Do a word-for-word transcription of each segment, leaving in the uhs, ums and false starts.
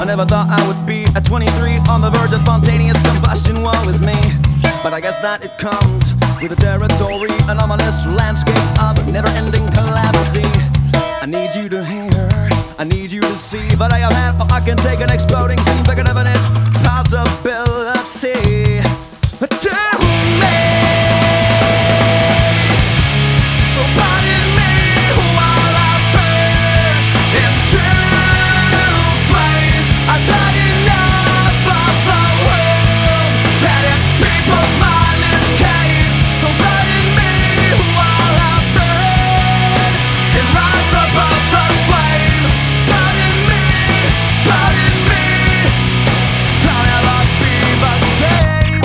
never thought I would be at twenty-three on the verge of spontaneous combustion. Woe is me, but I guess that it comes with the territory, an ominous landscape of never-ending calamity. I need you to hear, I need you to see, but I have had, or I can take an exploding scene bigger than an possibility. But tell me, so pardon me while I burst into flames. I've had enough of the world and its people's mindless games. So pardon me while I burn and rise above the flame. Pardon me, pardon me, I'll never be the same.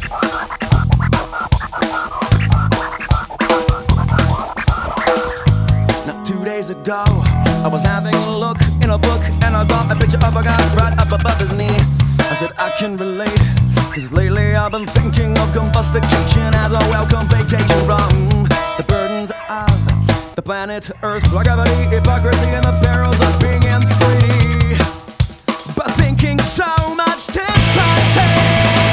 Now two days ago, I was having a look in a book and I saw a picture of a guy right up above his knee. I said I can relate, cause lately I've been thinking of combustication as a welcome vacation from the burdens of the planet Earth, gravity, hypocrisy, and the perils of being in three D. But thinking so much differently.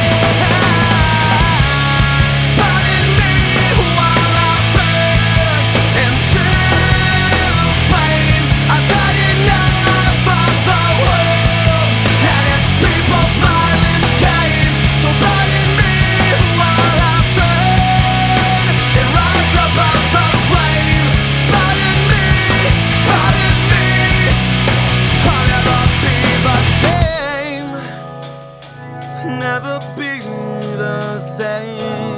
Pardon me while I burst into flames. I've had enough of the world and its people's mindless games. So pardon me while I burn and rise above the flame. Pardon me, pardon me, I'll never be the same. Never be the same.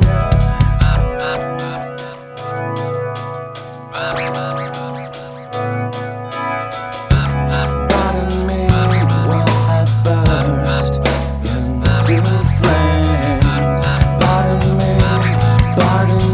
Pardon me while I burst into flames. Pardon me, pardon